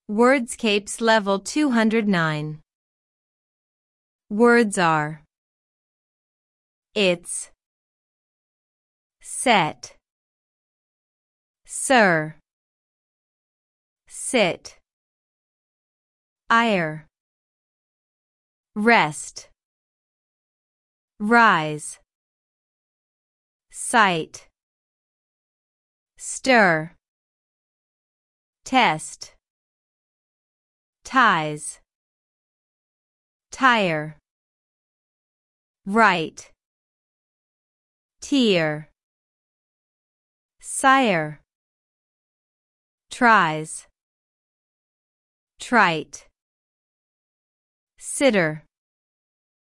Wordscapes Level 209. Words are: it's, set, sir, sit, ire, rest, rise, sight, stir, test, ties, tire, write, tear, sire, tries, trite, sitter,